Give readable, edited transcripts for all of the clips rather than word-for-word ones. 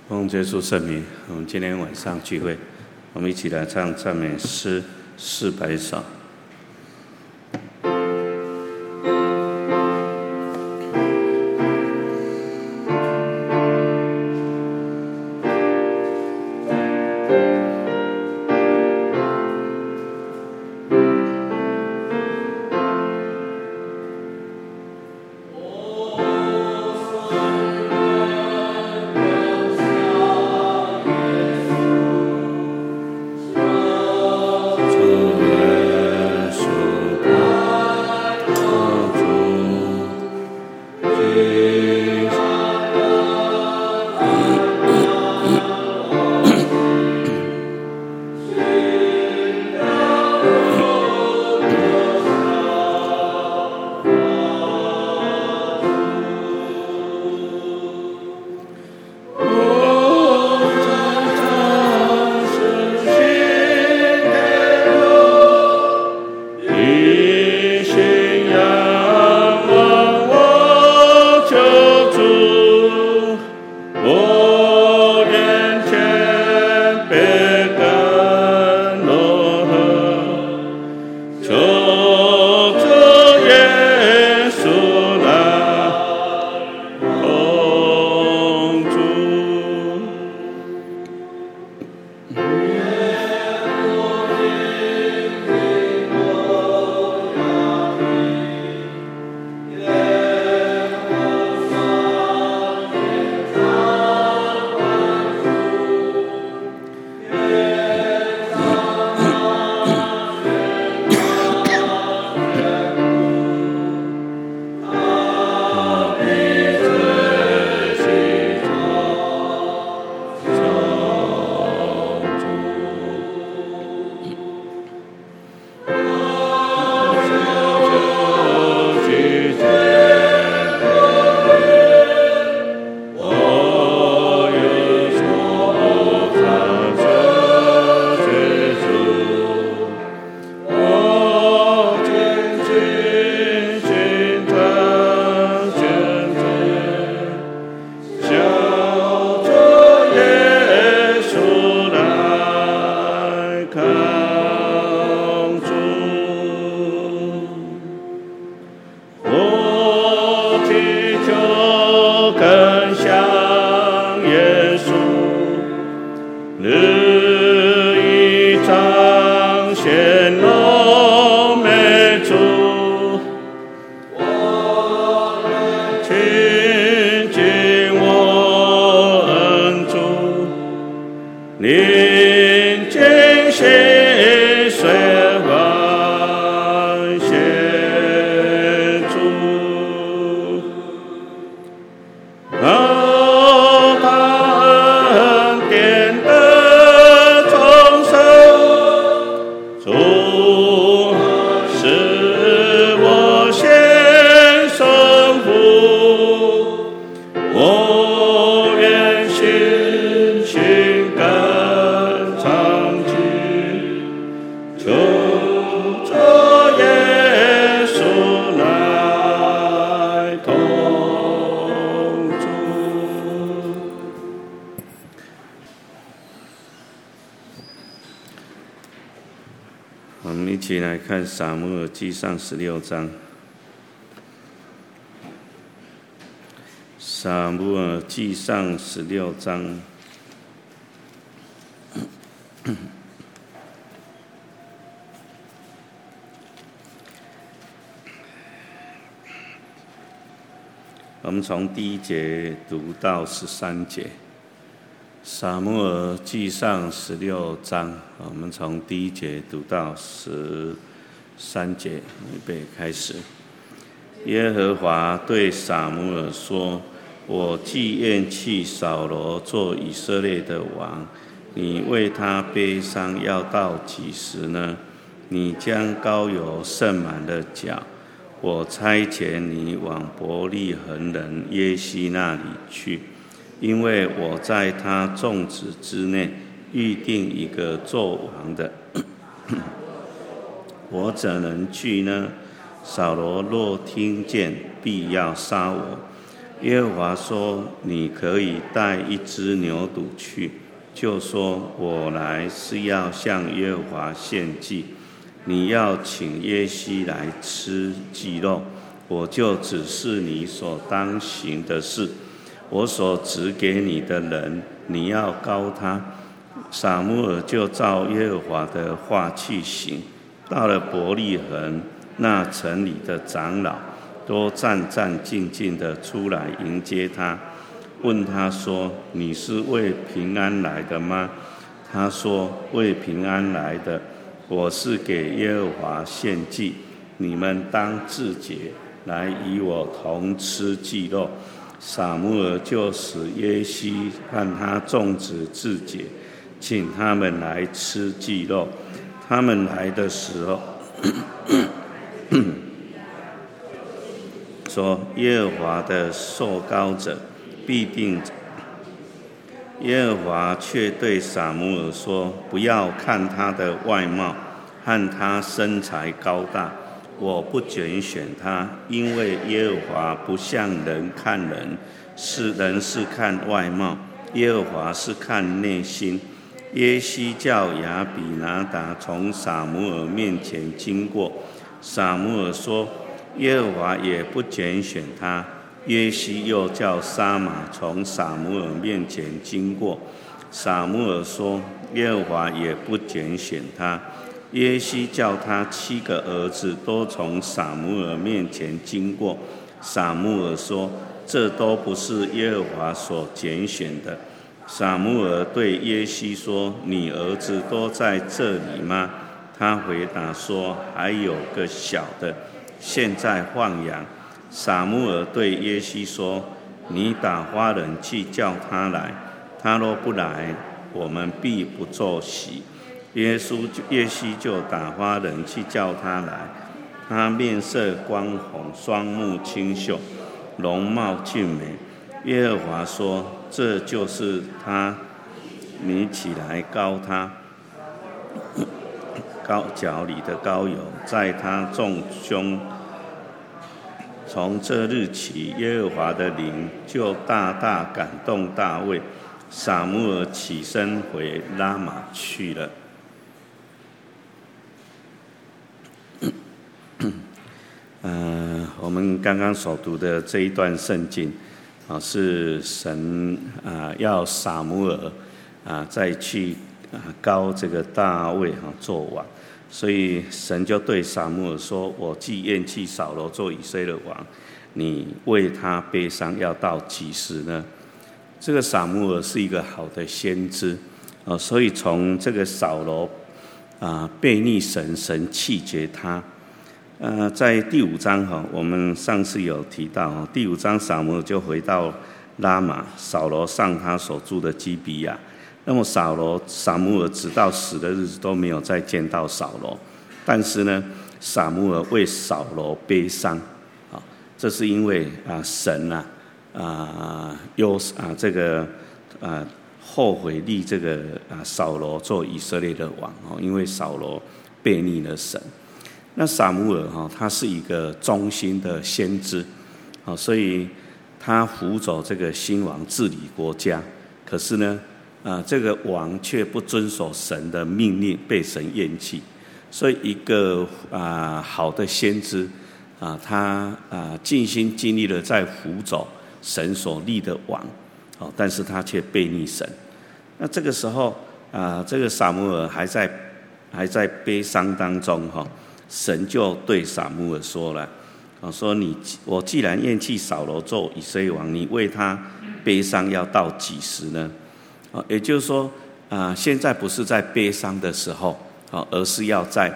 奉耶稣圣名，我们今天晚上聚会，我们一起来唱赞美诗400首。我们一起来看撒母耳记上16章。撒母耳记上16章。我们从第1节读到13节。撒母耳记上16章，我们从第1节读到13节，预备开始。耶和华对撒母耳说：“我既厌弃扫罗做以色列的王，你为他悲伤要到几时呢？你将膏油盛满了脚，我差遣你往伯利恒人耶西那里去。因为我在他众子之内预定一个做王的，我怎能去呢？扫罗若听见，必要杀我。 耶和华说：你可以带一只牛犊去，就说我来是要向耶和华献祭。你要请耶西来吃祭肉，我就指示你所当行的事。我所指给你的人，你要膏他。撒母耳就照耶和华的话去行。到了伯利恒，那城里的长老都战战兢兢地出来迎接他，问他说：你是为平安来的吗？他说：为平安来的。我是给耶和华献祭，你们当自洁，来与我同吃祭肉。撒母耳就使耶西和他众子自洁，请他们来吃祭肉。他们来的时候，说：耶和华的受膏者必定。耶和华却对撒母耳说：不要看他的外貌和他身材高大，我不拣选他，因为耶和华不像人看人，人是看外貌，耶和华是看内心。耶西叫亚比拿达从撒母耳面前经过，撒母耳说：耶和华也不拣选他。耶西又叫沙玛从撒母耳面前经过，撒母耳说：耶和华也不拣选他。耶西叫他7个儿子都从撒母耳面前经过，撒母耳说：这都不是耶和华所拣选的。撒母耳对耶西说：你儿子都在这里吗？他回答说：还有个小的，现在放羊。撒母耳对耶西说：你打发人去叫他来，他若不来，我们必不作喜。耶西就打发人去叫他来，他面色光红，双目清秀，容貌俊美。耶和华说：这就是他，你起来膏他，脚里的膏油，在他众兄。从这日起，耶和华的灵就大大感动大卫。撒母耳起身回拉玛去了。我们刚刚所读的这一段圣经，是神要撒母耳再去膏这个大卫做王。所以神就对撒母耳说：我既厌弃扫罗做以色列王，你为他悲伤要到几时呢？这个撒母耳是一个好的先知，所以从这个扫罗悖逆神，神弃绝他。在第5章我们上次有提到，第5章撒母耳就回到拉玛，扫罗上他所住的基比亚。那么撒母耳直到死的日子都没有再见到扫罗，但是呢，撒母耳为扫罗悲伤，这是因为神这个后悔立这个扫罗做以色列的王，因为扫罗悖逆了神。那撒母耳他是一个忠心的先知，所以他辅佐这个新王治理国家，可是呢这个王却不遵守神的命令，被神厌弃。所以一个好的先知他尽心尽力的在辅佐神所立的王，但是他却悖逆神。那这个时候这个撒母耳还在悲伤当中，神就对撒母耳说了，说我既然厌弃扫罗做以色列王，你为他悲伤要到几时呢？也就是说现在不是在悲伤的时候，而是要在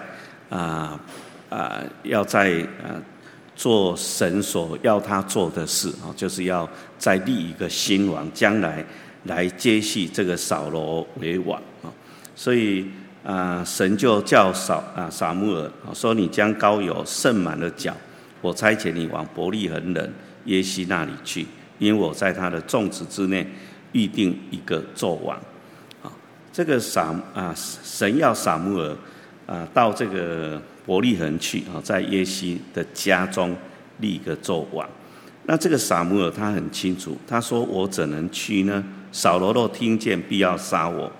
做神所要他做的事，就是要再立一个新王，将来接续这个扫罗为王。所以神就叫撒母耳说：你将膏油盛满了脚，我差遣你往伯利恒人耶西那里去，因为我在他的众子之内预定一个做王。这个神要撒母耳到这个伯利恒去，在耶西的家中立一个做王。 那这个撒母耳他很清楚，他说：“我怎能去呢？扫罗若听见，必要杀我。”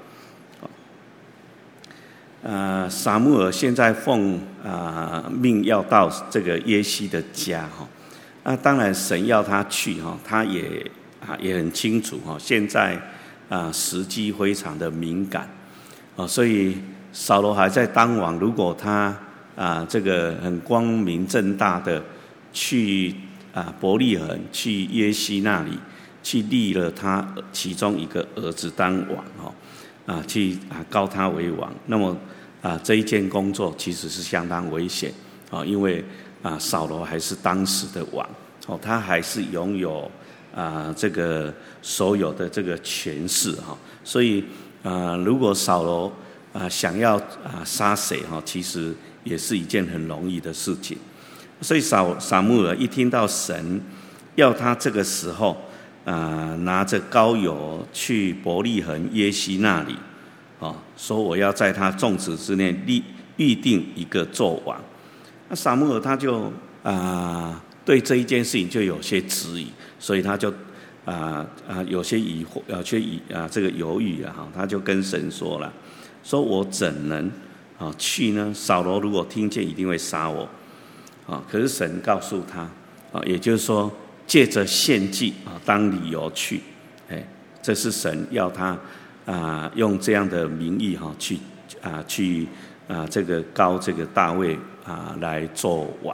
撒母耳现在奉命要到这个耶西的家哈。那当然神要他去哈，他也很清楚哈。现在时机非常的敏感所以扫罗还在当王，如果他这个很光明正大的去伯利恒去耶西那里去立了他其中一个儿子当王去膏他为王，那么这一件工作其实是相当危险因为扫罗还是当时的王他还是拥有这个所有的这个权势所以如果扫罗想要杀谁其实也是一件很容易的事情。所以撒母耳一听到神要他这个时候拿着膏油去伯利恒耶西那里说我要在他众子之内预定一个做王。那撒母耳他就对这一件事情就有些质疑，所以他就有些疑惑这个犹豫他就跟神说了，说我怎能去呢？扫罗如果听见，一定会杀我可是神告诉他也就是说借着献祭当理由去，这是神要他用这样的名义去这个膏这个大卫来做王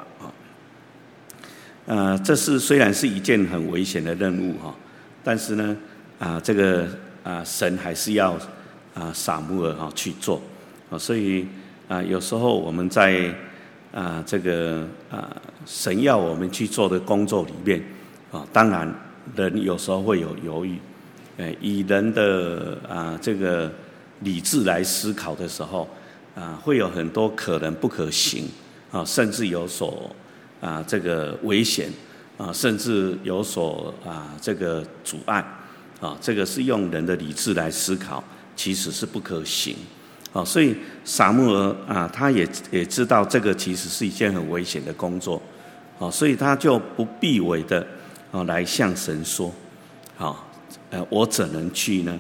这是虽然是一件很危险的任务但是呢这个神还是要撒母耳去做所以有时候我们在这个神要我们去做的工作里面当然人有时候会有犹豫以人的这个理智来思考的时候会有很多可能不可行甚至有所这个危险甚至有所这个阻碍这个是用人的理智来思考，其实是不可行所以撒母耳他也知道这个其实是一件很危险的工作所以他就不避讳的来向神说我怎能去呢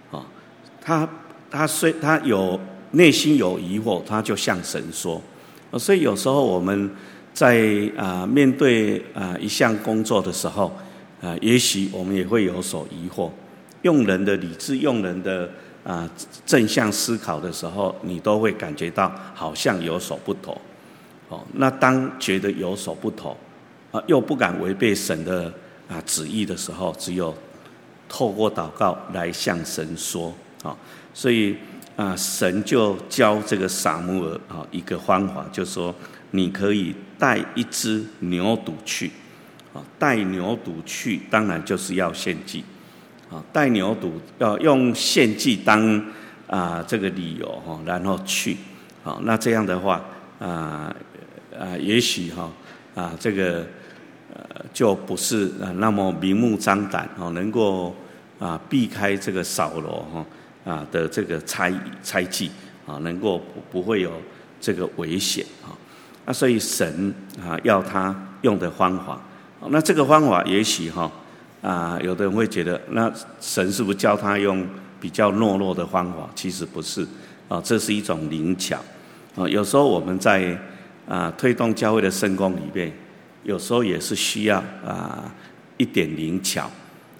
他有内心有疑惑，他就向神说所以有时候我们在面对一项工作的时候也许我们也会有所疑惑，用人的理智用人的正向思考的时候，你都会感觉到好像有所不妥那当觉得有所不妥又不敢违背神的旨意的时候，只有透过祷告来向神说所以神就教这个撒母耳一个方法，就是说你可以带一只牛犊去带牛犊去当然就是要献祭带牛犊要用献祭当这个理由然后去那这样的话也许这个就不是那么明目张胆能够避开这个扫罗的这个猜忌能够不会有这个危险所以神要他用的方法那这个方法也许有的人会觉得那神是不是教他用比较懦弱的方法？其实不是这是一种灵巧有时候我们在推动教会的圣工里面，有时候也是需要一点灵巧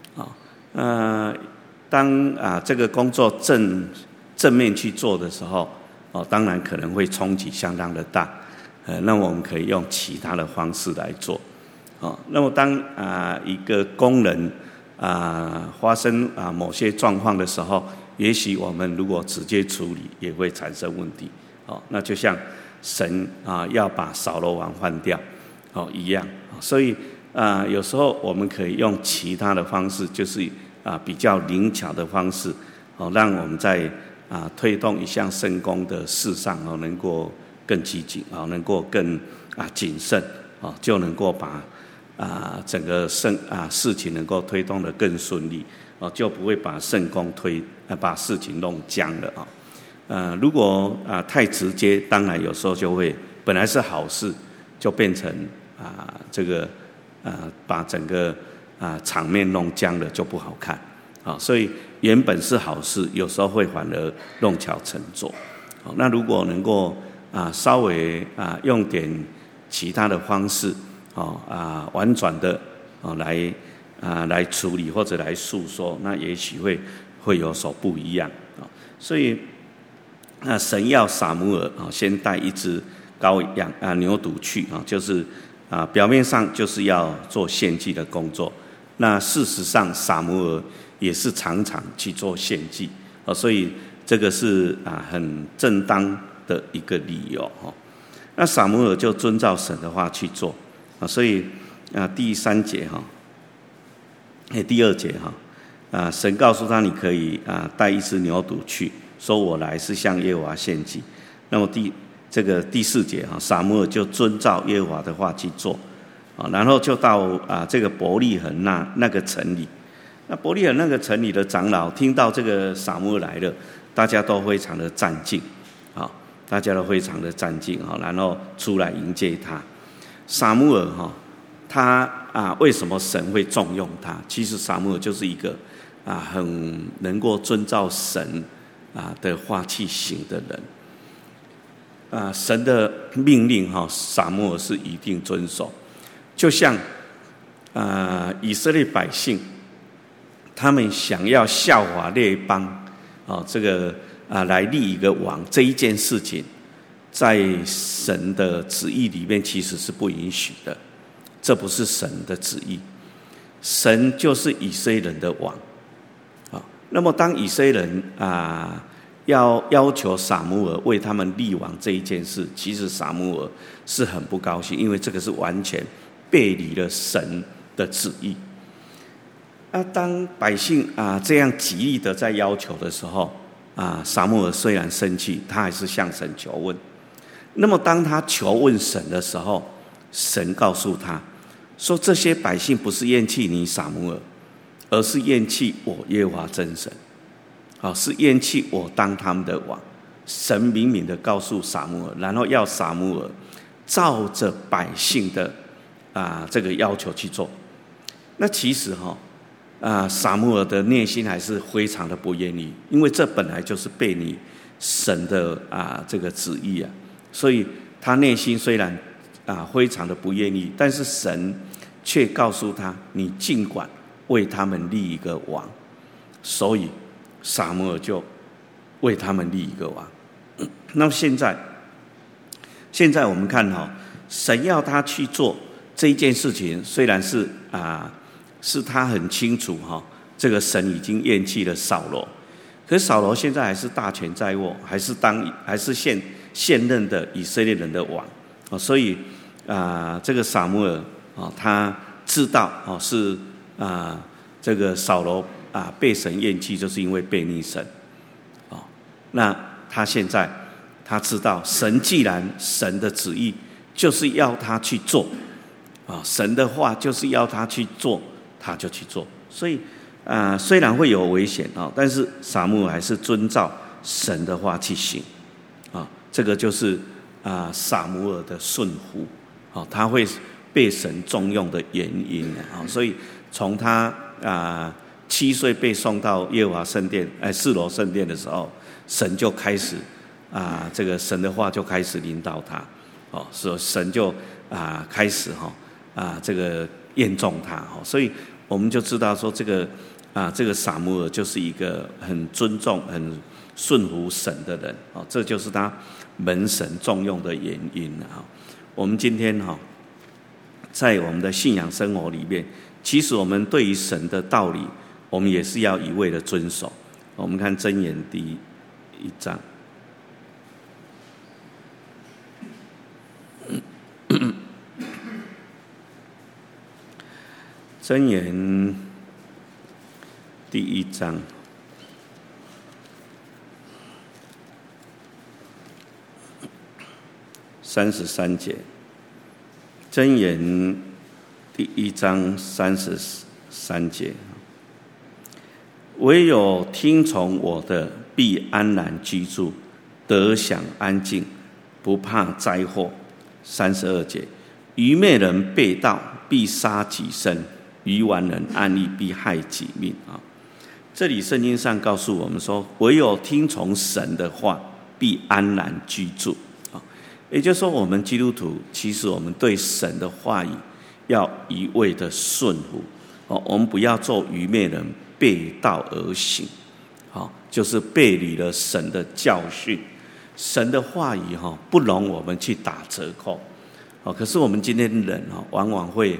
当这个工作正面去做的时候当然可能会冲击相当的大那我们可以用其他的方式来做那么当一个工人发生某些状况的时候，也许我们如果直接处理也会产生问题那就像神要把扫罗王换掉一样所以有时候我们可以用其他的方式，就是比较灵巧的方式让我们在推动一项圣工的事上能够更积极能够更谨慎就能够把整个事情能够推动得更顺利就不会把圣工把事情弄僵了如果太直接，当然有时候就会本来是好事就变成这个把整个场面弄僵了就不好看所以原本是好事，有时候会反而弄巧成拙那如果能够稍微用点其他的方式婉转的来处理或者来诉说，那也许会有所不一样所以神要撒母耳先带一只羔羊牛犊去就是表面上就是要做献祭的工作，那事实上撒母耳也是常常去做献祭所以这个是很正当的一个理由那撒母耳就遵照神的话去做所以第3节第2节神告诉他你可以带一只牛犊去，说我来是向耶和华献祭。那么第4节撒母耳就遵照耶和华的话去做然后就到这个伯利恒那个城里。那伯利恒那个城里的长老听到这个撒母耳来了，大家都非常的战兢然后出来迎接他。撒母耳他为什么神会重用他？其实撒母耳就是一个很能够遵照神的话去行的人神的命令撒母耳是一定遵守。就像以色列百姓他们想要效法列邦这个来立一个王，这一件事情在神的旨意里面其实是不允许的，这不是神的旨意。神就是以色列人的王那么当以色列人要求撒母耳为他们立王这一件事，其实撒母耳是很不高兴，因为这个是完全背离了神的旨意当百姓这样极力的在要求的时候撒母耳虽然生气，他还是向神求问。那么当他求问神的时候，神告诉他说，这些百姓不是厌弃你撒母耳，而是厌弃我耶和华真神是厌弃我当他们的王。神明明的告诉撒母耳，然后要撒母耳照着百姓的这个要求去做。那其实撒母耳的内心还是非常的不愿意，因为这本来就是背离神的这个旨意所以他内心虽然非常的不愿意，但是神却告诉他，你尽管为他们立一个王。所以撒母耳就为他们立一个王。那么现在我们看神要他去做这一件事情，虽然是他很清楚这个神已经厌弃了扫罗，可是扫罗现在还是大权在握，还是现任的以色列人的王所以这个撒母耳他知道是这个扫罗被神厌弃，就是因为悖逆神那他现在他知道，既然神的旨意就是要他去做神的话就是要他去做，他就去做。所以虽然会有危险但是撒母耳还是遵照神的话去行这个就是撒母耳的顺服他会被神重用的原因所以从他7岁被送到耶和华圣殿示罗圣殿的时候，神就开始这个神的话就开始领导他所以神就开始这个验中他所以我们就知道说这个撒母耳就是一个很尊重很顺服神的人这就是他蒙神重用的原因我们今天在我们的信仰生活里面，其实我们对于神的道理我们也是要一味的遵守。我们看箴言第1章箴言第1章33节，箴言第1章33节，唯有听从我的，必安然居住，得享安静，不怕灾祸。32节，愚昧人背道， 必杀己身；愚顽人安逸，必害己命啊。这里圣经上告诉我们说，唯有听从神的话，必安然居住啊。也就是说，我们基督徒其实我们对神的话语要一味的顺服哦，我们不要做愚昧人，背道而行，好，就是背离了神的教训。神的话语不容我们去打折扣，可是我们今天人往往会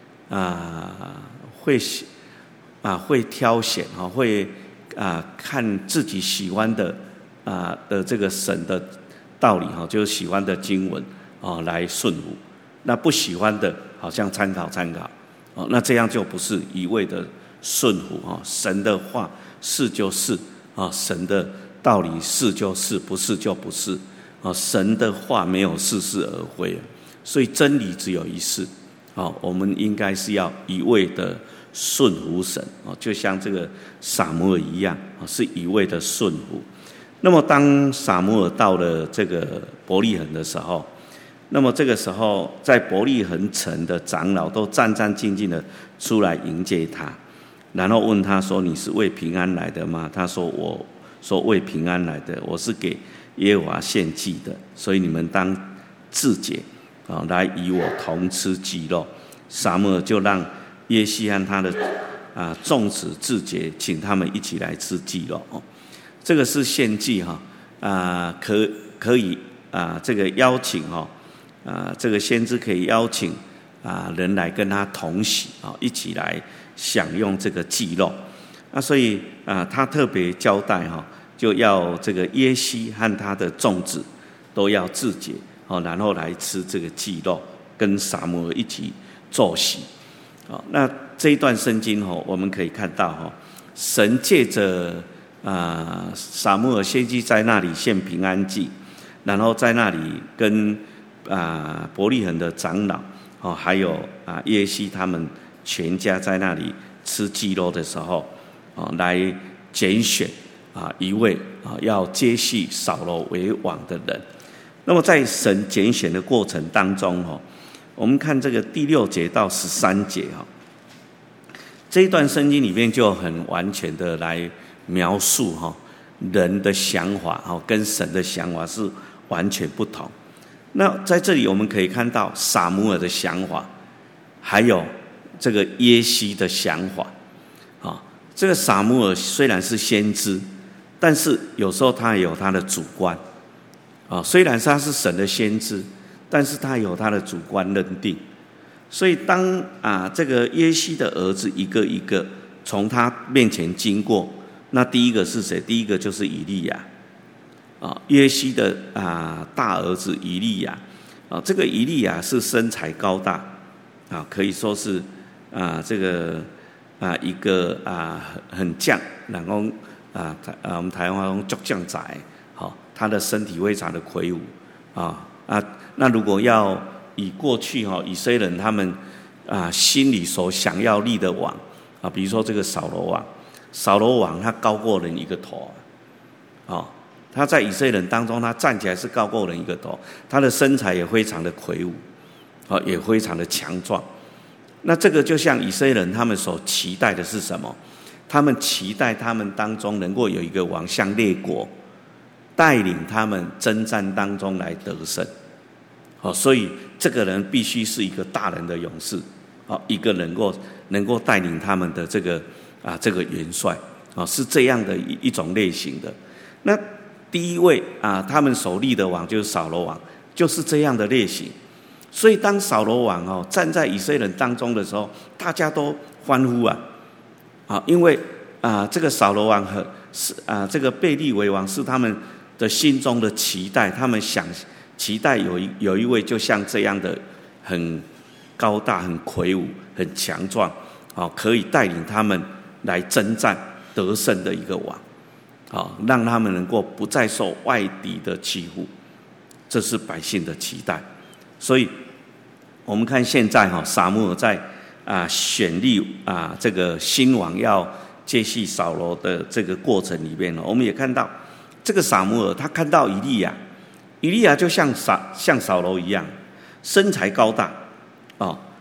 挑选会看自己喜欢的这个神的道理就是喜欢的经文来顺服，那不喜欢的好像参考，那这样就不是一味的顺服神的话是就是神的道理是就是，不是就不是神的话没有似是而非，所以真理只有一是我们应该是要一味的顺服神就像这个撒母耳一样是一味的顺服。那么当撒母耳到了这个伯利恒的时候，那么这个时候在伯利恒城的长老都战战兢兢的出来迎接他，然后问他说，你是为平安来的吗？他说，我说为平安来的，我是给耶和华献祭的，所以你们当自洁来与我同吃祭肉。撒母耳就让耶西和他的众子自洁，请他们一起来吃祭肉这个是献祭可以这个邀请这个先知可以邀请人来跟他同喜一起来享用这个祭肉。所以他特别交代就要这个耶西和他的众子都要自洁然后来吃这个祭肉，跟撒母耳一起坐席那这一段圣经我们可以看到神借着撒母耳先知在那里献平安祭，然后在那里跟伯利恒的长老还有耶西他们全家在那里吃祭肉的时候来拣选一位要接续扫罗为王的人。那么在神拣选的过程当中我们看这个第6节到13节这一段圣经里面就很完全的来描述人的想法跟神的想法是完全不同。那在这里我们可以看到撒母耳的想法，还有这个耶西的想法这个撒母耳虽然是先知，但是有时候他也有他的主观虽然他是神的先知，但是他有他的主观认定。所以当这个耶西的儿子一个一个从他面前经过，那第一个是谁？第一个就是以利亚耶西的大儿子以利亚这个以利亚是身材高大可以说是这个一个很犟，然后我们台湾用足犟仔他的身体非常的魁梧那如果要以过去以色列人他们心里所想要立的王比如说这个扫罗王他高过人一个头他在以色列人当中他站起来是高过人一个头，他的身材也非常的魁梧也非常的强壮。那这个就像以色列人他们所期待的是什么？他们期待他们当中能够有一个王像列国带领他们征战当中来得胜所以这个人必须是一个大人的勇士一个能够带领他们的这个元帅是这样的一种类型的。那第一位他们所立的王就是扫罗王，就是这样的类型。所以当扫罗王站在以色列人当中的时候，大家都欢呼因为这个扫罗王这个被立为王是他们的心中的期待，他们想期待有一位就像这样的很高大、很魁梧、很强壮可以带领他们来征战得胜的一个王让他们能够不再受外敌的欺负，这是百姓的期待。所以我们看现在撒母耳在选立这个新王要接续扫罗的这个过程里面我们也看到这个撒母耳他看到以利亚就像扫罗一样身材高大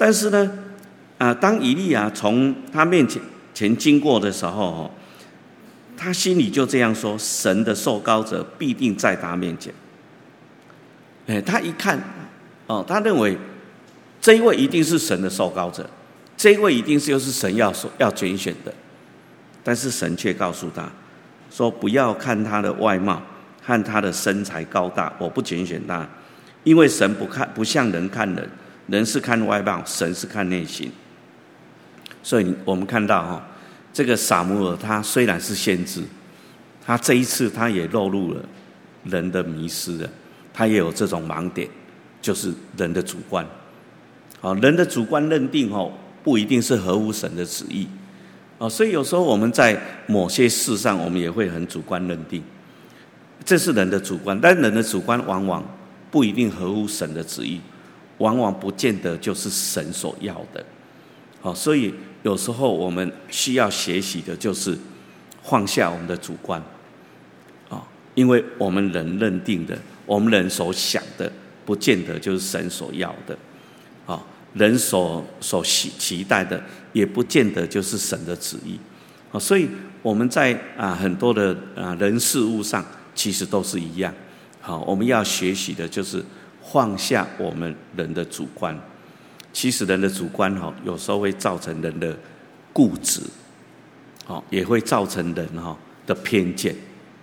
但是呢，当以利亚从他面前经过的时候，他心里就这样说：神的受膏者必定在他面前。他一看，他认为这一位一定是神的受膏者，这一位一定就是神要拣选的。但是神却告诉他说：不要看他的外貌和他的身材高大，我不拣选他，因为神不像人看人，人是看外貌，神是看内心。所以我们看到这个撒母耳他虽然是先知，他这一次他也落入了人的迷失了，他也有这种盲点，就是人的主观。人的主观认定不一定是合乎神的旨意。所以有时候我们在某些事上，我们也会很主观认定，这是人的主观，但人的主观往往不一定合乎神的旨意，往往不见得就是神所要的。所以有时候我们需要学习的就是放下我们的主观，因为我们人认定的，我们人所想的，不见得就是神所要的。人所期待的，也不见得就是神的旨意。所以我们在很多的人事物上，其实都是一样。我们要学习的就是放下我们人的主观。其实人的主观有时候会造成人的固执，也会造成人的偏见。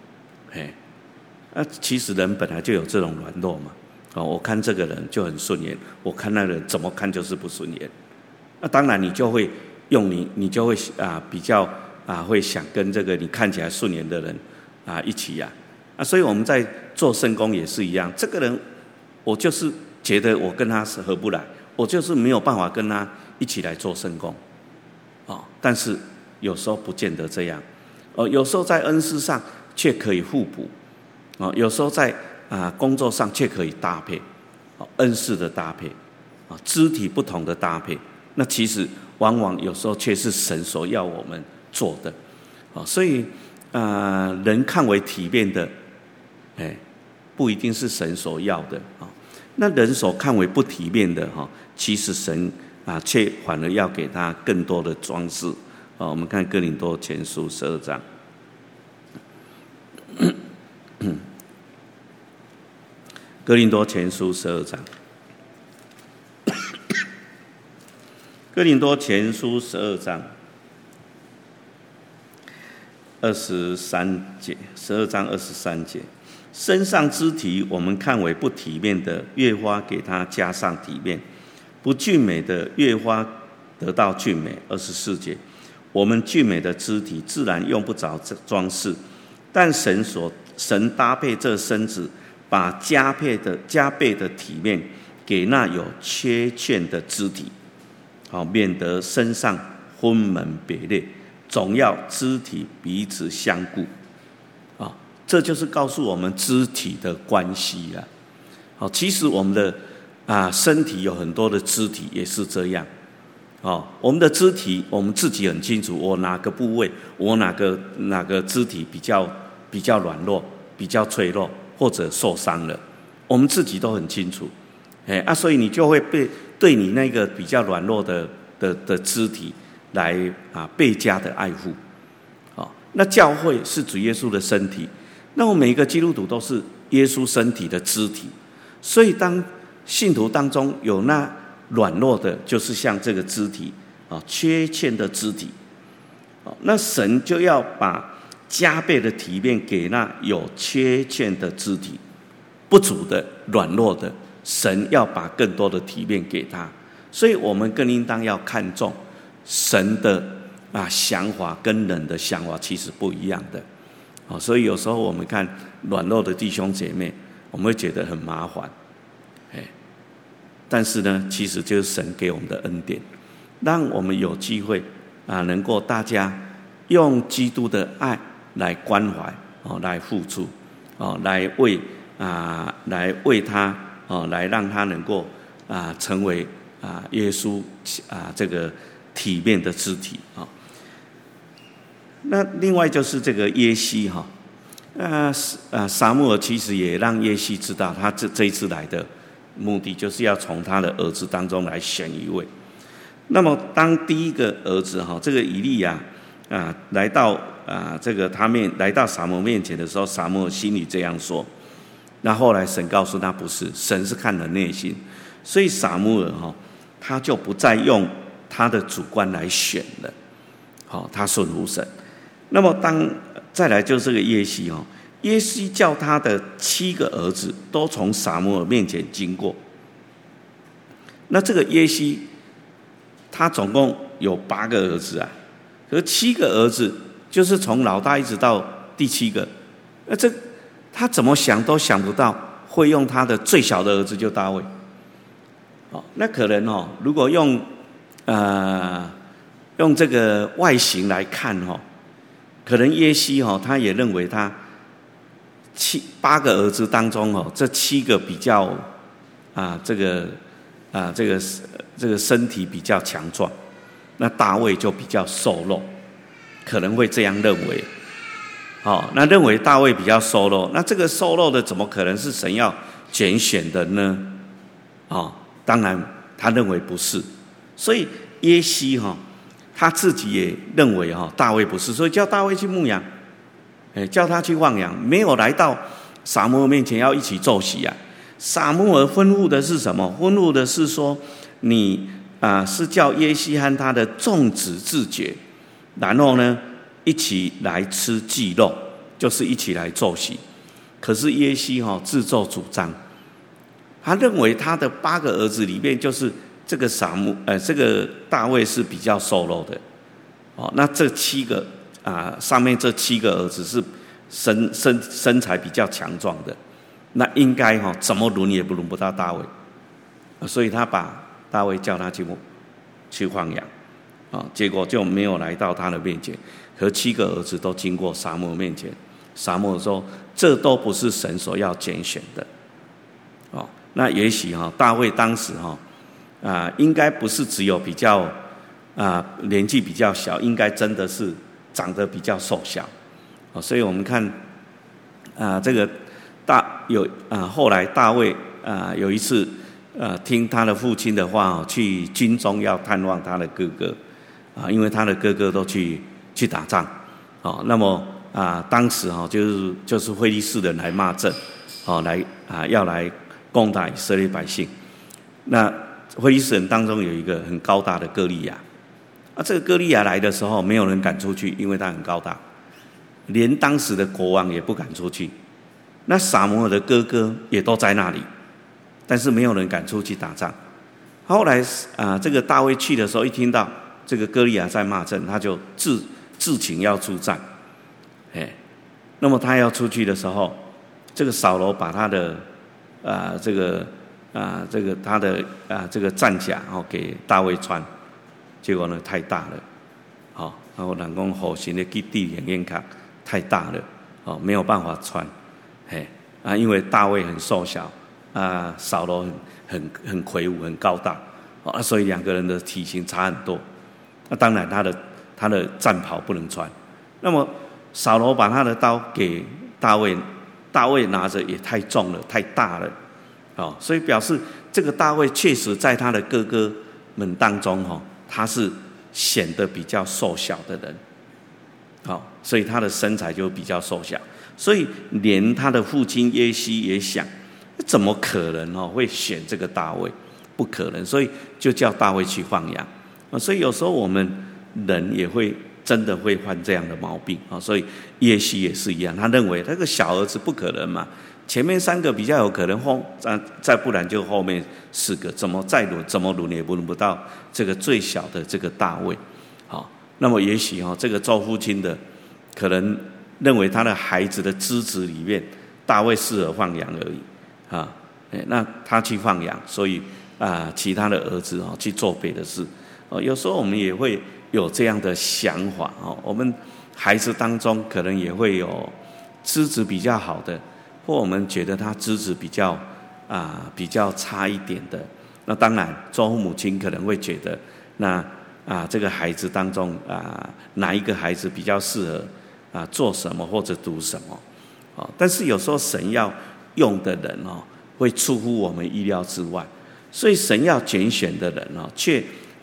其实人本来就有这种软弱嘛。我看这个人就很顺眼，我看那人怎么看就是不顺眼。当然你就会你就会比较会想跟这个你看起来顺眼的人一起所以我们在做圣工也是一样，这个人我就是觉得我跟他是合不来，我就是没有办法跟他一起来做圣工。但是有时候不见得这样。有时候在恩赐上却可以互补。有时候在工作上却可以搭配，恩赐的搭配，肢体不同的搭配，那其实往往有时候却是神所要我们做的。所以人看为体面的，不一定是神所要的。那人所看为不体面的，其实神却反而要给他更多的装饰。我们看哥林多前书12章。哥林多前书12章，哥林多前书12章23节，12章23节，身上肢体我们看为不体面的，越发给它加上体面；不俊美的，越发得到俊美。24节，我们俊美的肢体自然用不着装饰，但神搭配这身子，把加倍的体面给那有缺陷的肢体，免得身上分门别类，总要肢体彼此相顾。这就是告诉我们肢体的关系啊。其实我们的身体有很多的肢体也是这样。我们的肢体我们自己很清楚，我哪个部位，我哪个肢体比较软弱，比较脆弱，或者受伤了，我们自己都很清楚。所以你就会对你那个比较软弱的肢体来倍加的爱护。那教会是主耶稣的身体，那我们每一个基督徒都是耶稣身体的肢体，所以当信徒当中有那软弱的，就是像这个肢体缺陷的肢体，那神就要把加倍的体面给那有缺陷的肢体，不足的、软弱的，神要把更多的体面给他。所以我们更应当要看重神的想法跟人的想法其实不一样的。所以有时候我们看软弱的弟兄姐妹，我们会觉得很麻烦。但是呢，其实就是神给我们的恩典，让我们有机会能够大家用基督的爱来关怀，来付出，来为他，来让他能够成为耶稣这个体面的肢体。那另外就是这个耶西撒母耳其实也让耶西知道，他这一次来的目的就是要从他的儿子当中来选一位。 那么当第一个儿子这个以利亚来到这个来到撒母耳面前的时候，撒母耳心里这样说。那后来神告诉他不是，神是看人内心，所以撒母耳他就不再用他的主观来选了，他顺服神。那么再来就是这个耶西耶西叫他的7个儿子都从撒母耳面前经过。那这个耶西他总共有8个儿子可是7个儿子就是从老大一直到第7个，那他怎么想都想不到会用他的最小的儿子就大卫。那可能如果用这个外形来看可能耶西他也认为他8个儿子当中这7个比较这个身体比较强壮，那大卫就比较瘦弱，可能会这样认为。那认为大卫比较瘦弱，那这个瘦弱的怎么可能是神要拣选的呢？当然他认为不是，所以耶西他自己也认为大卫不是，所以叫大卫去牧羊，叫他去放羊，没有来到撒母耳面前要一起奏席撒母耳吩咐的是什么？吩咐的是说，你是叫耶西和他的众子自洁，然后呢一起来吃祭肉，就是一起来奏席。可是耶西自作主张，他认为他的8个儿子里面，就是这个这个大卫是比较瘦弱的。那这7个上面这7个儿子是身材比较强壮的，那应该怎么轮也轮不到大卫，所以他把大卫叫他去放羊，结果就没有来到他的面前。和7个儿子都经过撒母耳面前，撒母耳说：“这都不是神所要拣选的。”那也许大卫当时应该不是只有比较年纪比较小，应该真的是长得比较瘦小。所以我们看这个后来大卫有一次听他的父亲的话去军中要探望他的哥哥因为他的哥哥都去打仗那么当时就是非利士人来骂阵要来攻打以色列百姓。那非利士人当中有一个很高大的歌利亚这个歌利亚来的时候没有人敢出去，因为他很高大，连当时的国王也不敢出去。那撒母耳的哥哥也都在那里，但是没有人敢出去打仗。后来这个大卫去的时候，一听到这个歌利亚在骂阵，他就自请要出战。那么他要出去的时候，这个扫罗把他的他的这个战甲给大卫穿，结果呢太大了，然后人讲火星的基地眼看太大了，没有办法穿，因为大卫很瘦小，扫罗很魁梧很高大，所以2个人的体型差很多。那当然他的战袍不能穿。那么扫罗把他的刀给大卫，大卫拿着也太重了，太大了，所以表示这个大卫确实在他的哥哥们当中他是显得比较瘦小的人，所以他的身材就比较瘦小。所以连他的父亲耶西也想，怎么可能会选这个大卫？不可能，所以就叫大卫去放羊。所以有时候我们人也会真的会犯这样的毛病所以耶西也是一样，他认为那个小儿子不可能嘛，前面3个比较有可能，再不然就后面4个，怎么轮也轮不到这个最小的这个大卫。那么也许这个做父亲的可能认为他的孩子的资质里面，大卫适合放羊而已那他去放羊，所以其他的儿子去做别的事。有时候我们也会有这样的想法我们孩子当中可能也会有资质比较好的，或我们觉得他资质比较差一点的。那当然做父母亲可能会觉得那这个孩子当中哪一个孩子比较适合做什么或者读什么但是有时候神要用的人会出乎我们意料之外，所以神要拣选的人却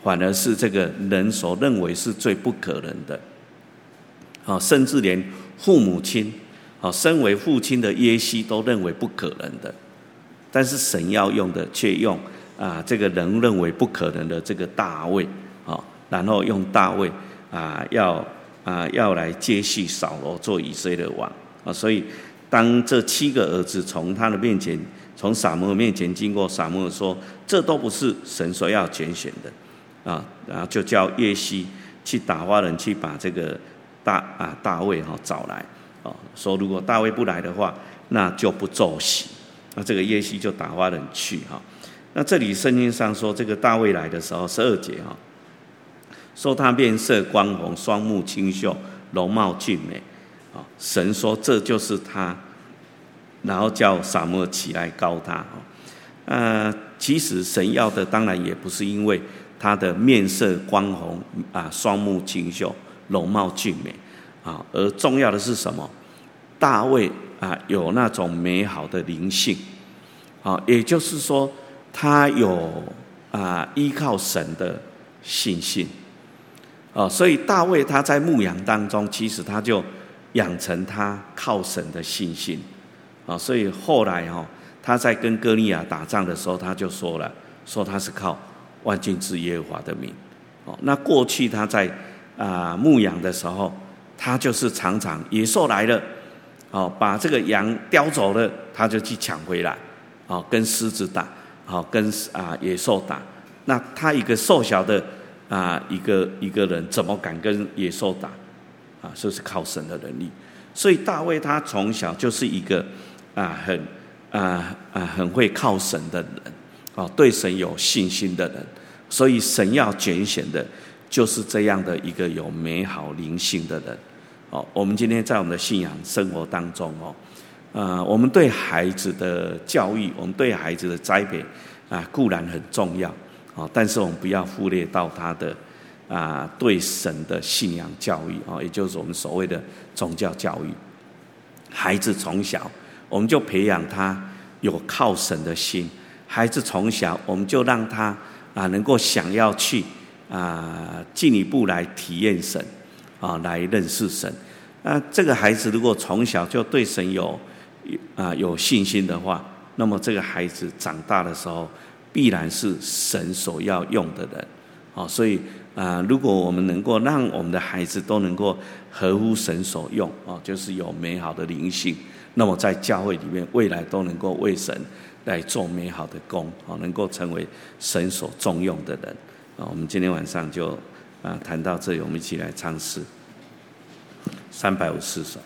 反而是这个人所认为是最不可能的。甚至连父母亲，身为父亲的耶西都认为不可能的，但是神要用的却用这个人认为不可能的这个大卫，然后用大卫要来接续扫罗做以色列的王。所以当这7个儿子从他的面前，从撒母耳面前经过，撒母耳说这都不是神所要拣选的，然后就叫耶西去打发人去把这个大卫找来，说如果大卫不来的话，那就不奏喜。那这个耶西就打发人去。那这里圣经上说，这个大卫来的时候，12节说他面色光红，双目清秀，容貌俊美。神说这就是他，然后叫撒母耳起来膏他。其实神要的当然也不是因为他的面色光红双目清秀，容貌俊美而重要的是什么？大卫有那种美好的灵性，也就是说他有依靠神的信心。所以大卫他在牧羊当中，其实他就养成他靠神的信心。所以后来他在跟歌利亚打仗的时候，他就说了，说他是靠万军之耶和华的名。那过去他在牧羊的时候，他就是常常野兽来了，把这个羊叼走了，他就去抢回来，跟狮子打，跟野兽打。那他一个瘦小的一个人，怎么敢跟野兽打？就是靠神的能力。所以大卫他从小就是一个很会靠神的人，对神有信心的人。所以神要拣选的就是这样的一个有美好灵性的人。我们今天在我们的信仰生活当中，我们对孩子的教育，我们对孩子的栽培固然很重要，但是我们不要忽略到他的对神的信仰教育，也就是我们所谓的宗教教育。孩子从小我们就培养他有靠神的心，孩子从小我们就让他能够想要去进一步来体验神，来认识神。这个孩子如果从小就对神有信心的话，那么这个孩子长大的时候必然是神所要用的人。所以如果我们能够让我们的孩子都能够合乎神所用，就是有美好的灵性，那么在教会里面未来都能够为神来做美好的工，能够成为神所重用的人。我们今天晚上就谈到这里，我们一起来唱诗354首。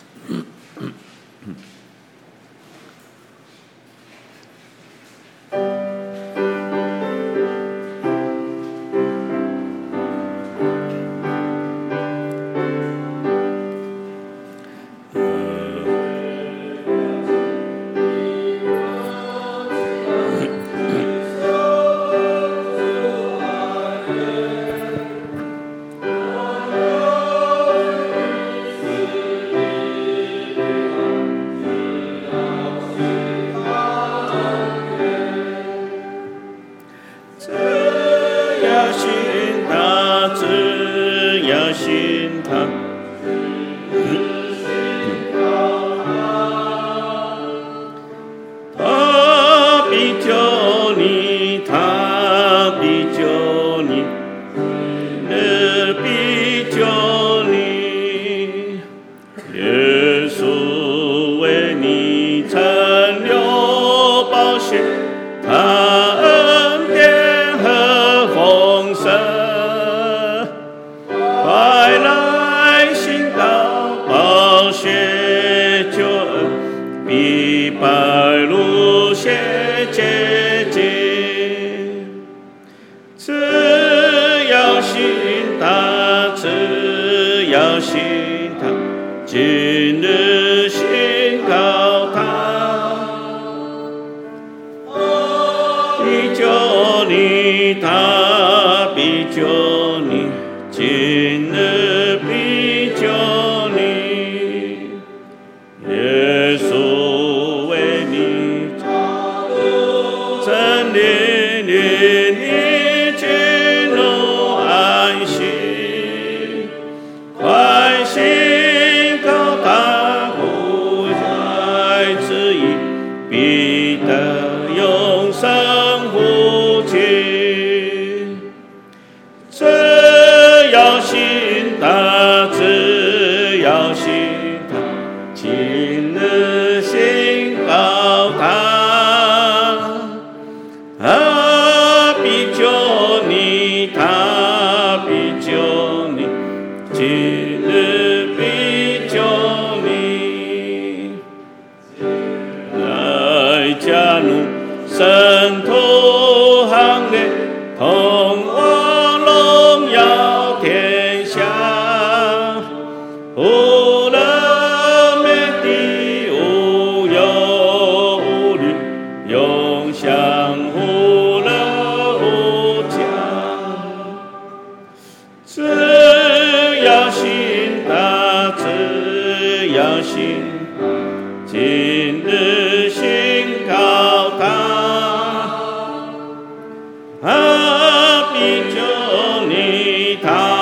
真理你进入必得永生福气。只要信他，只要信他，今日信靠他，他必救你，他必救你，今日必救你。来加入圣徒行列，同往荣耀天下。无人灭地，无忧无虑，永享无乐无疆。只要信他，只要信，今日信靠他，他必救你，他